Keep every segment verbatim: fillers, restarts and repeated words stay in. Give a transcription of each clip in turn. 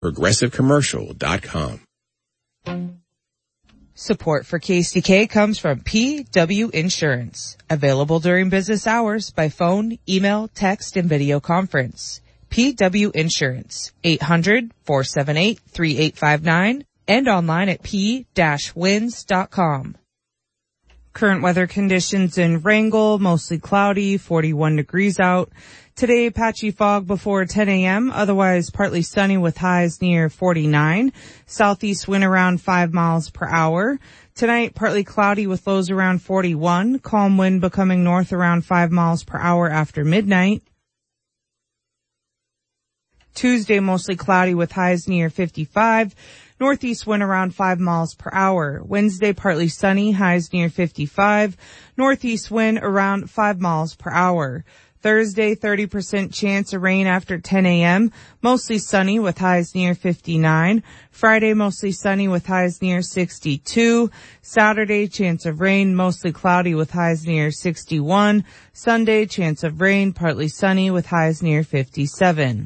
progressive commercial dot com. Support for K C K comes from P W Insurance. Available during business hours by phone, email, text, and video conference. P W Insurance, eight hundred, four seven eight, three eight five nine, and online at p dash wins dot com. Current weather conditions in Wrangell, mostly cloudy, forty-one degrees out. Today, patchy fog before ten a.m., otherwise partly sunny with highs near forty-nine. Southeast wind around five miles per hour. Tonight, partly cloudy with lows around forty-one. Calm wind becoming north around five miles per hour after midnight. Tuesday, mostly cloudy with highs near fifty-five. Northeast wind around five miles per hour. Wednesday, partly sunny, highs near fifty-five. Northeast wind around five miles per hour. Thursday, thirty percent chance of rain after ten a.m., mostly sunny with highs near fifty-nine. Friday, mostly sunny with highs near sixty-two. Saturday, chance of rain, mostly cloudy with highs near sixty-one. Sunday, chance of rain, partly sunny with highs near fifty-seven.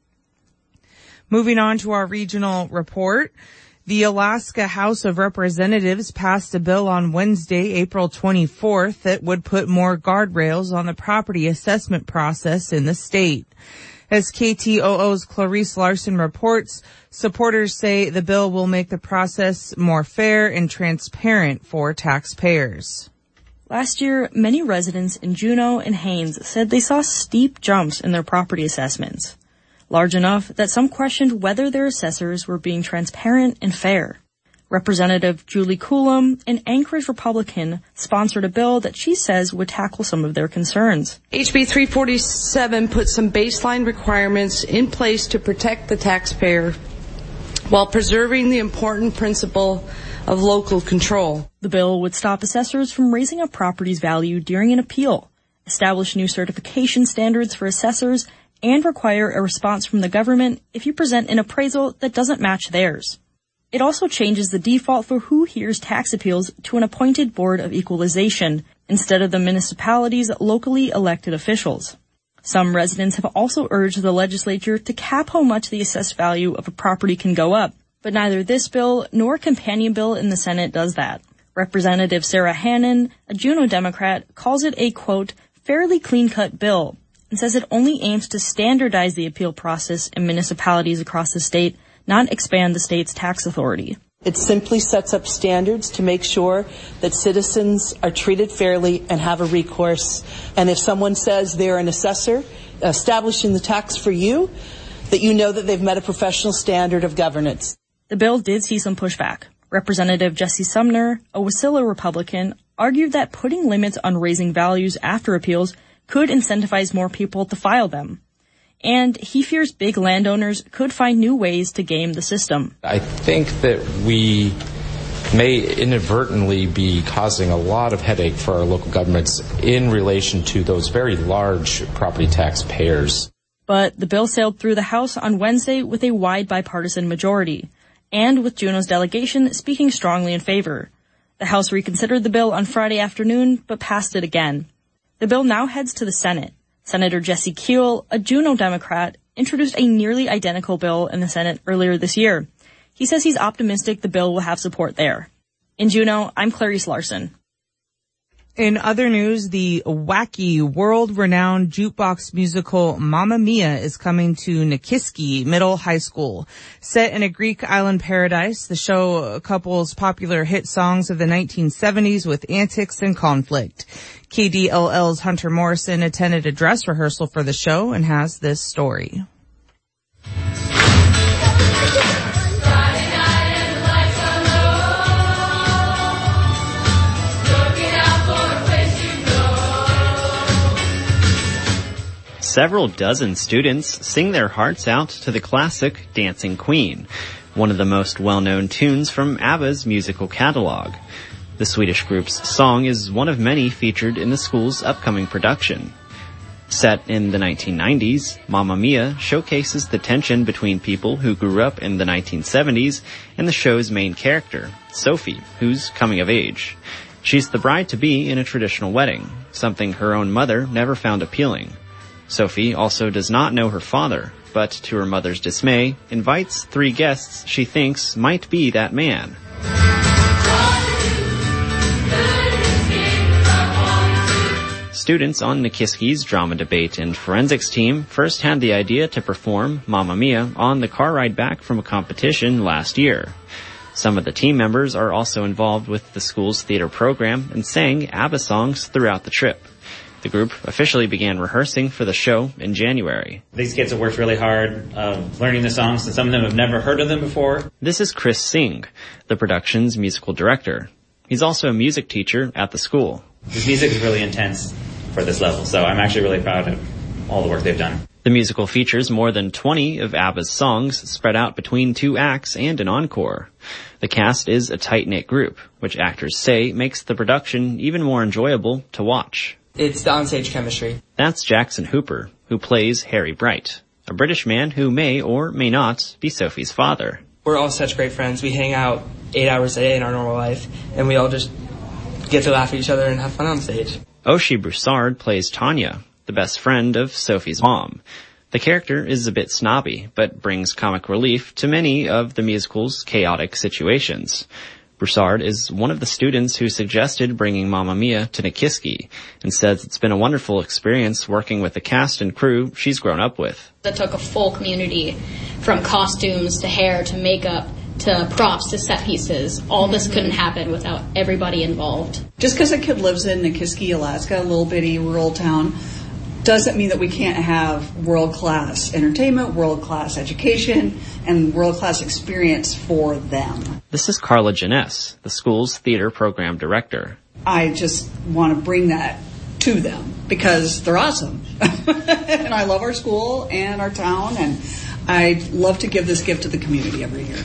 Moving on to our regional report. The Alaska House of Representatives passed a bill on Wednesday, April twenty-fourth, that would put more guardrails on the property assessment process in the state. As K T O O's Clarice Larson reports, supporters say the bill will make the process more fair and transparent for taxpayers. Last year, many residents in Juneau and Haines said they saw steep jumps in their property assessments, large enough that some questioned whether their assessors were being transparent and fair. Representative Julie Coulomb, an Anchorage Republican, sponsored a bill that she says would tackle some of their concerns. H B three forty-seven puts some baseline requirements in place to protect the taxpayer while preserving the important principle of local control. The bill would stop assessors from raising a property's value during an appeal, establish new certification standards for assessors, and require a response from the government if you present an appraisal that doesn't match theirs. It also changes the default for who hears tax appeals to an appointed board of equalization instead of the municipality's locally elected officials. Some residents have also urged the legislature to cap how much the assessed value of a property can go up, but neither this bill nor a companion bill in the Senate does that. Representative Sarah Hannon, a Juneau Democrat, calls it a, quote, fairly clean-cut bill, and says it only aims to standardize the appeal process in municipalities across the state, not expand the state's tax authority. It simply sets up standards to make sure that citizens are treated fairly and have a recourse. And if someone says they're an assessor establishing the tax for you, that you know that they've met a professional standard of governance. The bill did see some pushback. Representative Jesse Sumner, a Wasilla Republican, argued that putting limits on raising values after appeals could incentivize more people to file them. And he fears big landowners could find new ways to game the system. I think that we may inadvertently be causing a lot of headache for our local governments in relation to those very large property tax payers. But the bill sailed through the House on Wednesday with a wide bipartisan majority, and with Juneau's delegation speaking strongly in favor. The House reconsidered the bill on Friday afternoon, but passed it again. The bill now heads to the Senate. Senator Jesse Keel, a Juneau Democrat, introduced a nearly identical bill in the Senate earlier this year. He says he's optimistic the bill will have support there. In Juneau, I'm Clarice Larson. In other news, the wacky, world-renowned jukebox musical Mamma Mia is coming to Nikiski Middle High School. Set in a Greek island paradise, the show couples popular hit songs of the nineteen seventies with antics and conflict. K D L L's Hunter Morrison attended a dress rehearsal for the show and has this story. Several dozen students sing their hearts out to the classic Dancing Queen, one of the most well-known tunes from ABBA's musical catalog. The Swedish group's song is one of many featured in the school's upcoming production. Set in the nineteen nineties, Mamma Mia showcases the tension between people who grew up in the nineteen seventies and the show's main character, Sophie, who's coming of age. She's the bride-to-be in a traditional wedding, something her own mother never found appealing. Sophie also does not know her father, but to her mother's dismay, invites three guests she thinks might be that man. Students on Nikiski's drama debate and forensics team first had the idea to perform Mamma Mia on the car ride back from a competition last year. Some of the team members are also involved with the school's theater program and sang ABBA songs throughout the trip. The group officially began rehearsing for the show in January. These kids have worked really hard uh, learning the songs, and some of them have never heard of them before. This is Chris Singh, the production's musical director. He's also a music teacher at the school. This music is really intense for this level, so I'm actually really proud of all the work they've done. The musical features more than twenty of ABBA's songs spread out between two acts and an encore. The cast is a tight-knit group, which actors say makes the production even more enjoyable to watch. It's the onstage chemistry. That's Jackson Hooper, who plays Harry Bright, a British man who may or may not be Sophie's father. We're all such great friends. We hang out eight hours a day in our normal life, and we all just get to laugh at each other and have fun on stage. Oshie Broussard plays Tanya, the best friend of Sophie's mom. The character is a bit snobby, but brings comic relief to many of the musical's chaotic situations. Broussard is one of the students who suggested bringing Mamma Mia to Nikiski and says it's been a wonderful experience working with the cast and crew she's grown up with. It took a full community, from costumes to hair to makeup to props to set pieces. All this couldn't happen without everybody involved. Just because a kid lives in Nikiski, Alaska, a little bitty rural town, doesn't mean that we can't have world-class entertainment, world-class education, and world-class experience for them. This is Carla Janess, the school's theater program director. I just want to bring that to them because they're awesome. And I love our school and our town, and I love to give this gift to the community every year.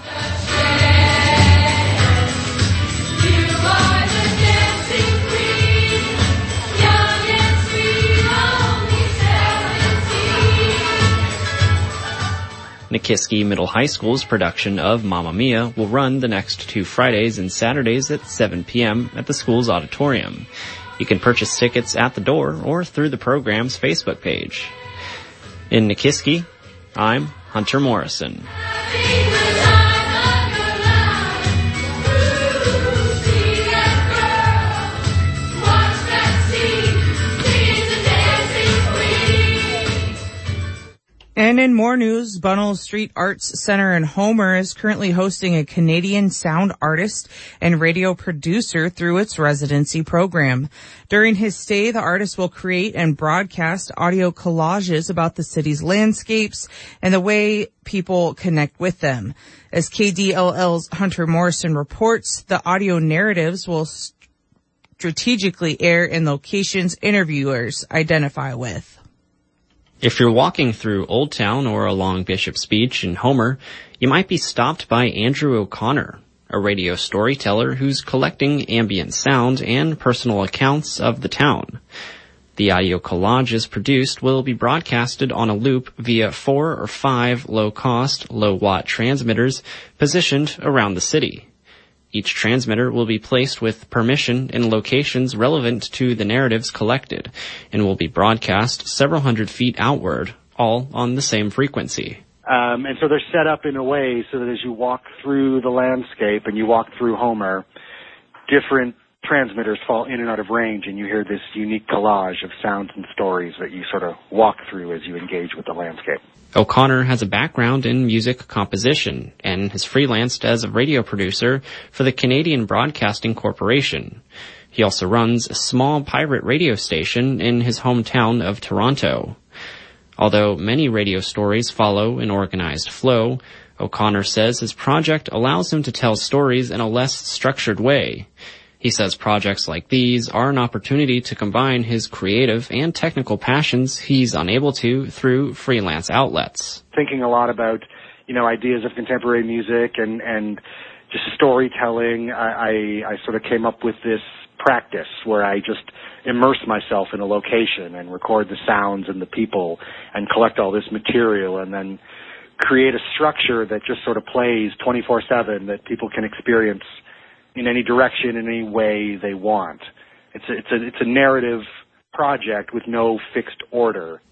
Nikiski Middle High School's production of Mamma Mia will run the next two Fridays and Saturdays at seven p.m. at the school's auditorium. You can purchase tickets at the door or through the program's Facebook page. In Nikiski, I'm Hunter Morrison. And in more news, Bunnell Street Arts Center in Homer is currently hosting a Canadian sound artist and radio producer through its residency program. During his stay, the artist will create and broadcast audio collages about the city's landscapes and the way people connect with them. As K D L L's Hunter Morrison reports, the audio narratives will strategically air in locations interviewers identify with. If you're walking through Old Town or along Bishop's Beach in Homer, you might be stopped by Andrew O'Connor, a radio storyteller who's collecting ambient sound and personal accounts of the town. The audio collages produced will be broadcasted on a loop via four or five low-cost, low-watt transmitters positioned around the city. Each transmitter will be placed with permission in locations relevant to the narratives collected and will be broadcast several hundred feet outward, all on the same frequency. Um, and so they're set up in a way so that as you walk through the landscape and you walk through Homer, different transmitters fall in and out of range, and you hear this unique collage of sounds and stories that you sort of walk through as you engage with the landscape. O'Connor has a background in music composition and has freelanced as a radio producer for the Canadian Broadcasting Corporation. He also runs a small pirate radio station in his hometown of Toronto. Although many radio stories follow an organized flow, O'Connor says his project allows him to tell stories in a less structured way. He says projects like these are an opportunity to combine his creative and technical passions he's unable to through freelance outlets. Thinking a lot about, you know, ideas of contemporary music and, and just storytelling, I, I, I sort of came up with this practice where I just immerse myself in a location and record the sounds and the people and collect all this material and then create a structure that just sort of plays twenty-four seven that people can experience in any direction, in any way they want. It's a, it's a, it's a narrative project with no fixed order.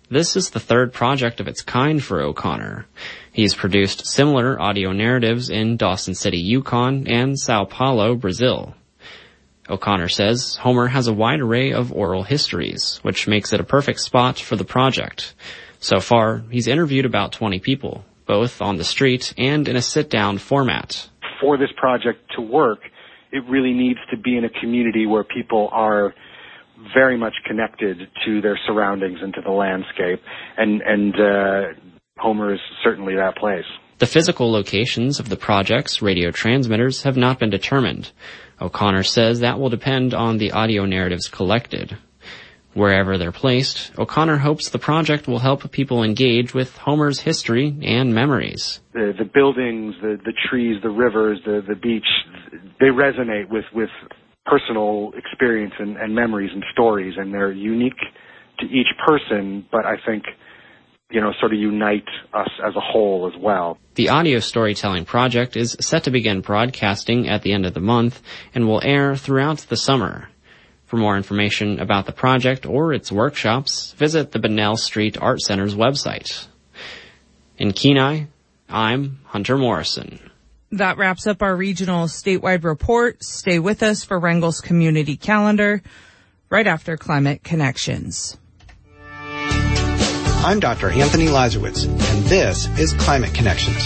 This is the third project of its kind for O'Connor. He's produced similar audio narratives in Dawson City, Yukon, and Sao Paulo, Brazil. O'Connor says Homer has a wide array of oral histories, which makes it a perfect spot for the project. So far, he's interviewed about twenty people, both on the street and in a sit-down format. For this project to work, it really needs to be in a community where people are very much connected to their surroundings and to the landscape, and, and uh, Homer is certainly that place. The physical locations of the project's radio transmitters have not been determined. O'Connor says that will depend on the audio narratives collected. Wherever they're placed, O'Connor hopes the project will help people engage with Homer's history and memories. The, the buildings, the, the trees, the rivers, the, the beach, they resonate with, with personal experience and, and memories and stories, and they're unique to each person, but I think, you know, sort of unite us as a whole as well. The audio storytelling project is set to begin broadcasting at the end of the month and will air throughout the summer. For more information about the project or its workshops, visit the Bunnell Street Art Center's website. In Kenai, I'm Hunter Morrison. That wraps up our regional statewide report. Stay with us for Wrangell's Community Calendar right after Climate Connections. I'm Doctor Anthony Lazarowitz, and this is Climate Connections.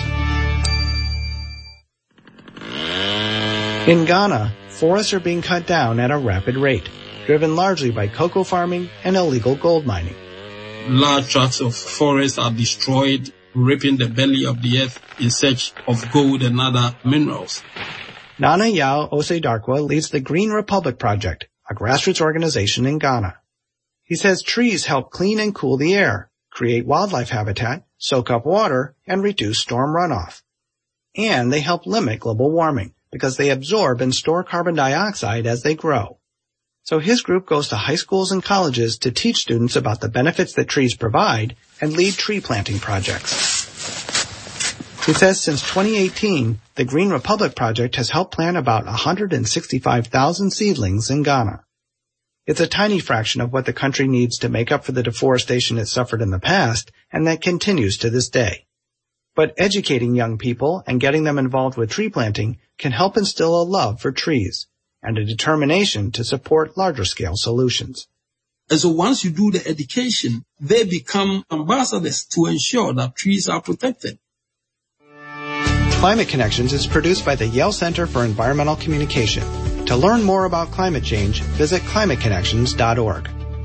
In Ghana, forests are being cut down at a rapid rate, driven largely by cocoa farming and illegal gold mining. Large tracts of forests are destroyed, ripping the belly of the earth in search of gold and other minerals. Nana Yao Osedarkwa leads the Green Republic Project, a grassroots organization in Ghana. He says trees help clean and cool the air, create wildlife habitat, soak up water, and reduce storm runoff. And they help limit global warming because they absorb and store carbon dioxide as they grow. So his group goes to high schools and colleges to teach students about the benefits that trees provide and lead tree planting projects. He says since twenty eighteen, the Green Republic Project has helped plant about one hundred sixty-five thousand seedlings in Ghana. It's a tiny fraction of what the country needs to make up for the deforestation it suffered in the past, and that continues to this day. But educating young people and getting them involved with tree planting can help instill a love for trees and a determination to support larger-scale solutions. And so once you do the education, they become ambassadors to ensure that trees are protected. Climate Connections is produced by the Yale Center for Environmental Communication. To learn more about climate change, visit climate connections dot org.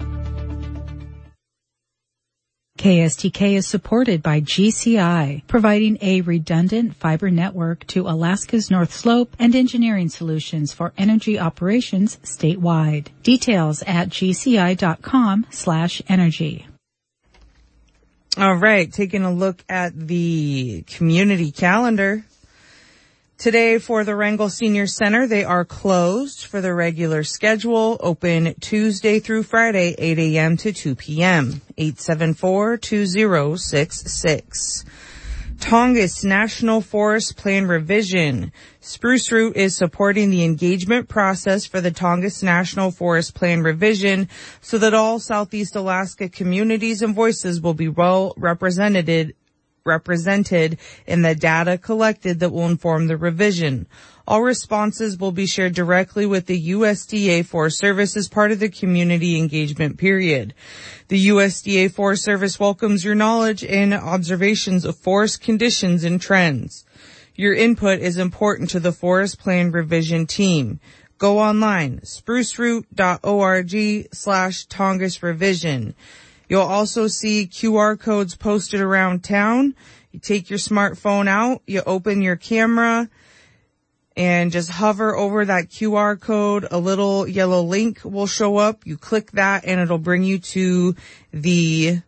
K S T K is supported by G C I, providing a redundant fiber network to Alaska's North Slope and engineering solutions for energy operations statewide. Details at gci.com slash energy. All right, taking a look at the community calendar. Today for the Wrangell Senior Center, they are closed for the regular schedule, open Tuesday through Friday, eight a.m. to two p.m., eight seven four, two zero six six. Tongass National Forest Plan Revision. Spruce Root is supporting the engagement process for the Tongass National Forest Plan Revision so that all Southeast Alaska communities and voices will be well represented represented in the data collected that will inform the revision. All responses will be shared directly with the U S D A Forest Service as part of the community engagement period. The U S D A Forest Service welcomes your knowledge and observations of forest conditions and trends. Your input is important to the Forest Plan Revision team. Go online, spruceroot.org slash Tongass Revision. You'll also see Q R codes posted around town. You take your smartphone out, you open your camera, and just hover over that Q R code. A little yellow link will show up. You click that, and it'll bring you to the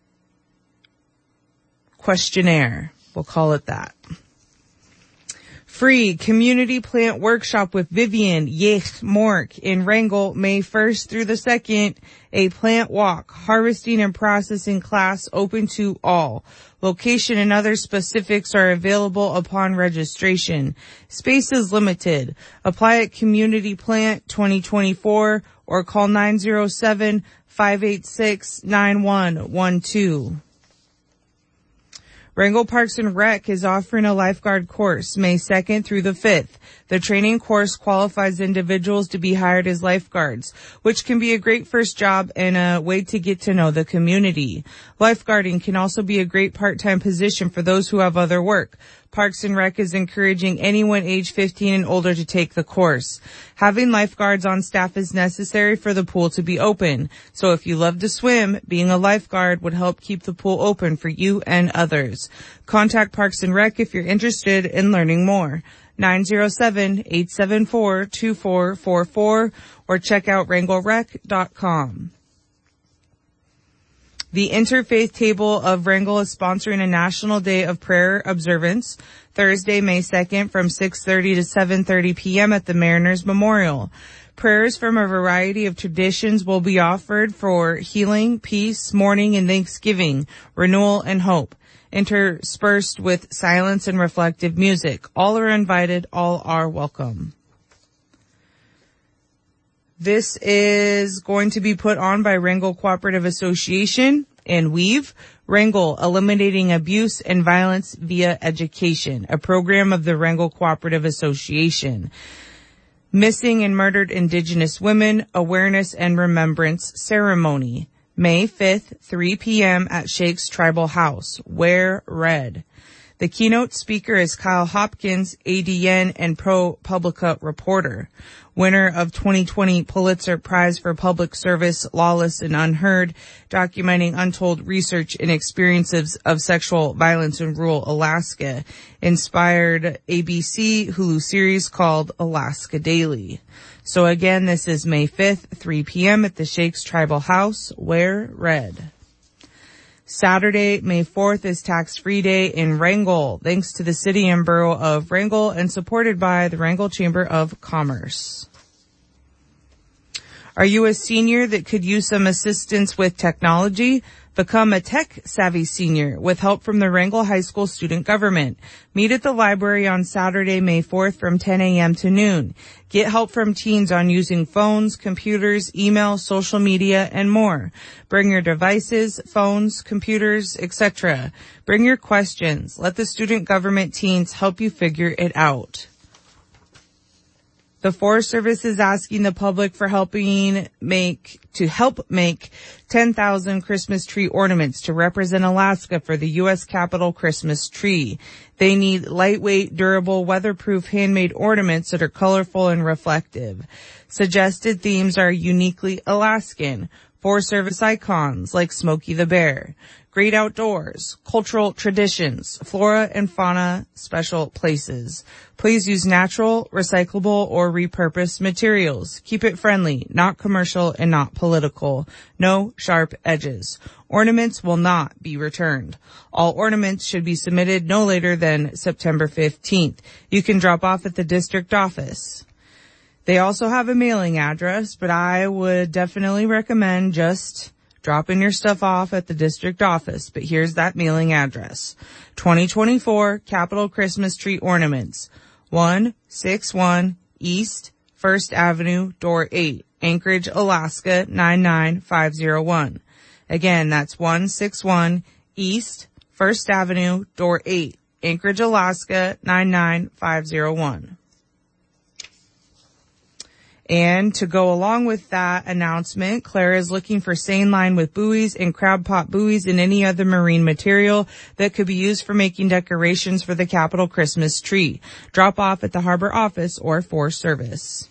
questionnaire. We'll call it that. Free community plant workshop with Vivian Yech Mork in Wrangell, May first through the second. A plant walk, harvesting and processing class open to all. Location and other specifics are available upon registration. Space is limited. Apply at Community Plant twenty twenty-four or call nine oh seven, five eight six, nine one one two. Wrangell Parks and Rec is offering a lifeguard course May second through the fifth. The training course qualifies individuals to be hired as lifeguards, which can be a great first job and a way to get to know the community. Lifeguarding can also be a great part-time position for those who have other work. Parks and Rec is encouraging anyone age fifteen and older to take the course. Having lifeguards on staff is necessary for the pool to be open. So if you love to swim, being a lifeguard would help keep the pool open for you and others. Contact Parks and Rec if you're interested in learning more. nine oh seven, eight seven four, two four four four or check out wrangell rec dot com. The Interfaith Table of Wrangell is sponsoring a National Day of Prayer observance Thursday, May second from six thirty to seven thirty p.m. at the Mariners Memorial. Prayers from a variety of traditions will be offered for healing, peace, mourning, and thanksgiving, renewal, and hope, interspersed with silence and reflective music. All are invited, all are welcome. This is going to be put on by Wrangell Cooperative Association and Weave. Wrangell, Eliminating Abuse and Violence via Education, a program of the Wrangell Cooperative Association. Missing and Murdered Indigenous Women, Awareness and Remembrance Ceremony. May fifth, three p.m. at Shakes Tribal House. Wear red. The keynote speaker is Kyle Hopkins, A D N and ProPublica reporter. Winner of twenty twenty Pulitzer Prize for Public Service, Lawless and Unheard, documenting untold research and experiences of sexual violence in rural Alaska, inspired A B C Hulu series called Alaska Daily. So again, this is May fifth, three p.m. at the Shakes Tribal House. Wear red. Saturday, May fourth is tax-free day in Wrangell, thanks to the City and Borough of Wrangell and supported by the Wrangell Chamber of Commerce. Are you a senior that could use some assistance with technology? Become a tech-savvy senior with help from the Wrangell High School Student Government. Meet at the library on Saturday, May fourth from ten a.m. to noon. Get help from teens on using phones, computers, email, social media, and more. Bring your devices, phones, computers, et cetera. Bring your questions. Let the student government teens help you figure it out. The Forest Service is asking the public for helping make, to help make ten thousand Christmas tree ornaments to represent Alaska for the U S Capitol Christmas tree. They need lightweight, durable, weatherproof handmade ornaments that are colorful and reflective. Suggested themes are uniquely Alaskan, Forest Service icons like Smokey the Bear, great outdoors, cultural traditions, flora and fauna, special places. Please use natural, recyclable, or repurposed materials. Keep it friendly, not commercial, and not political. No sharp edges. Ornaments will not be returned. All ornaments should be submitted no later than September fifteenth. You can drop off at the district office. They also have a mailing address, but I would definitely recommend just dropping your stuff off at the district office. But here's that mailing address. twenty twenty-four Capitol Christmas Tree Ornaments, one sixty-one East First Avenue, Door eight, Anchorage, Alaska, nine nine five oh one. Again, that's one sixty-one East First Avenue, Door eight, Anchorage, Alaska, nine nine five oh one. And to go along with that announcement, Clara is looking for seine line with buoys and crab pot buoys and any other marine material that could be used for making decorations for the Capitol Christmas tree. Drop off at the Harbor office or Forest Service.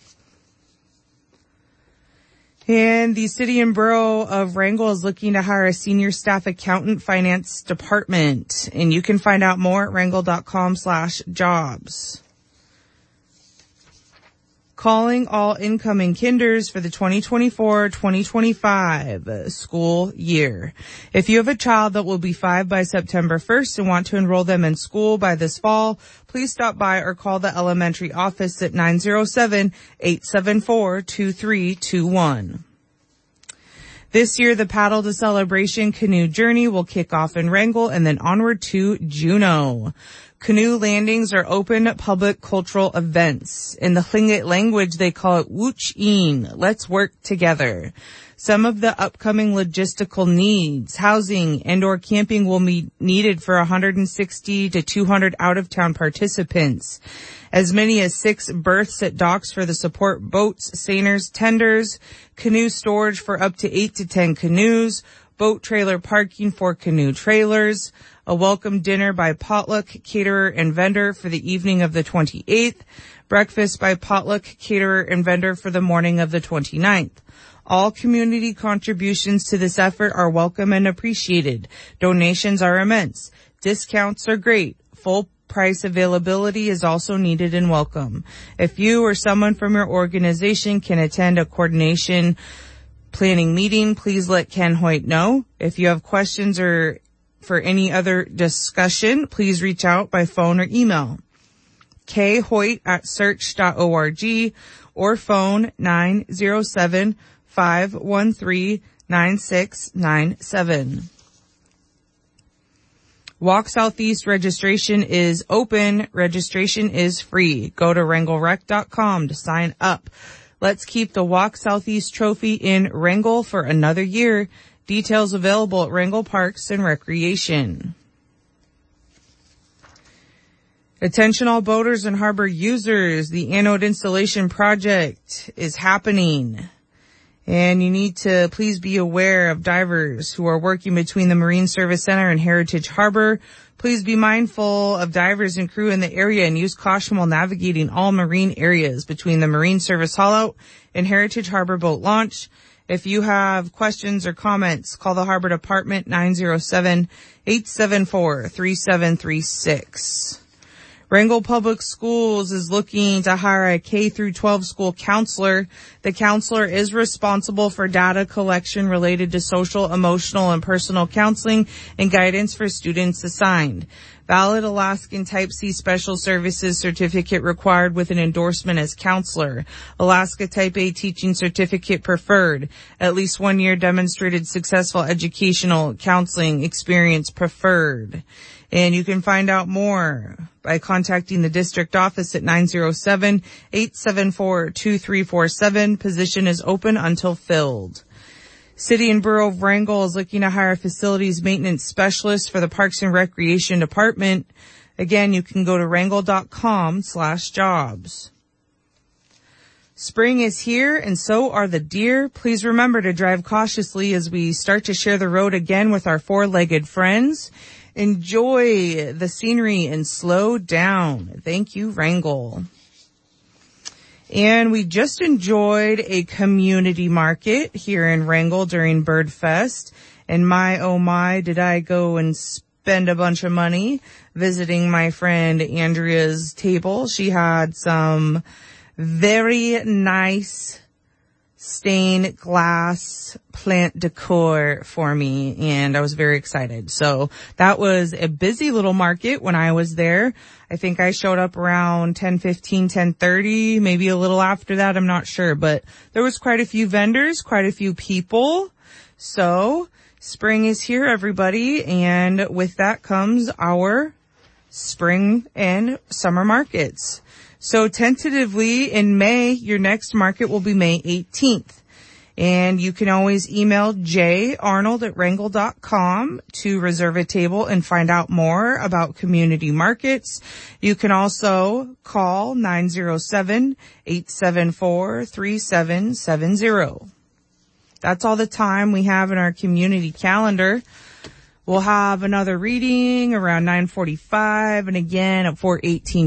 And the City and Borough of Wrangell is looking to hire a senior staff accountant finance department. And you can find out more at wrangell dot com slash jobs. Calling all incoming kinders for the twenty twenty-four twenty twenty-five school year. If you have a child that will be five by September first and want to enroll them in school by this fall, please stop by or call the elementary office at nine oh seven, eight seven four, two three two one. This year, the Paddle to Celebration Canoe Journey will kick off in Wrangell and then onward to Juneau. Canoe landings are open public cultural events. In the Tlingit language, they call it Wuch'in. Let's work together. Some of the upcoming logistical needs, housing and or camping will be needed for one hundred sixty to two hundred out-of-town participants. As many as six berths at docks for the support boats, seiners, tenders, canoe storage for up to eight to ten canoes, boat trailer parking for canoe trailers, a welcome dinner by potluck caterer and vendor for the evening of the twenty-eighth, breakfast by potluck caterer and vendor for the morning of the twenty-ninth. All community contributions to this effort are welcome and appreciated. Donations are immense. Discounts are great. Full price availability is also needed and welcome. If you or someone from your organization can attend a coordination planning meeting, please let Ken Hoyt know. If you have questions or for any other discussion, please reach out by phone or email. khoyt at search dot org or phone nine oh seven, five one three, nine six nine seven. Walk Southeast registration is open. Registration is free. Go to wrangell rec dot com to sign up. Let's keep the Walk Southeast trophy in Wrangell for another year. Details available at Wrangell Parks and Recreation. Attention all boaters and harbor users. The anode installation project is happening. And you need to please be aware of divers who are working between the Marine Service Center and Heritage Harbor. Please be mindful of divers and crew in the area and use caution while navigating all marine areas between the Marine Service Haulout and Heritage Harbor Boat Launch. If you have questions or comments, call the Harbor Department nine oh seven, eight seven four, three seven three six. Wrangell Public Schools is looking to hire a K through twelve school counselor. The counselor is responsible for data collection related to social, emotional, and personal counseling and guidance for students assigned. Valid Alaskan Type C Special Services Certificate required with an endorsement as counselor. Alaska Type A Teaching Certificate preferred. At least one year demonstrated successful educational counseling experience preferred. And you can find out more by contacting the district office at nine oh seven, eight seven four, two three four seven. Position is open until filled. City and Borough of Wrangell is looking to hire a facilities maintenance specialist for the Parks and Recreation Department. Again, you can go to wrangell dot com slash jobs. Spring is here, and so are the deer. Please remember to drive cautiously as we start to share the road again with our four-legged friends. Enjoy the scenery and slow down. Thank you, Wrangell. And we just enjoyed a community market here in Wrangell during Bird Fest. And my, oh my, did I go and spend a bunch of money visiting my friend Andrea's table. She had some very nice stained glass plant decor for me, and I was very excited. So that was a busy little market when I was there. I think I showed up around ten fifteen, ten thirty, maybe a little after that, I'm not sure. But there was quite a few vendors, quite a few people. So spring is here, everybody, and with that comes our spring and summer markets. So tentatively in May, your next market will be May eighteenth. And you can always email j arnold at wrangell dot com to reserve a table and find out more about community markets. You can also call nine oh seven, eight seven four, three seven seven zero. That's all the time we have in our community calendar. We'll have another reading around nine forty-five and again at four eighteen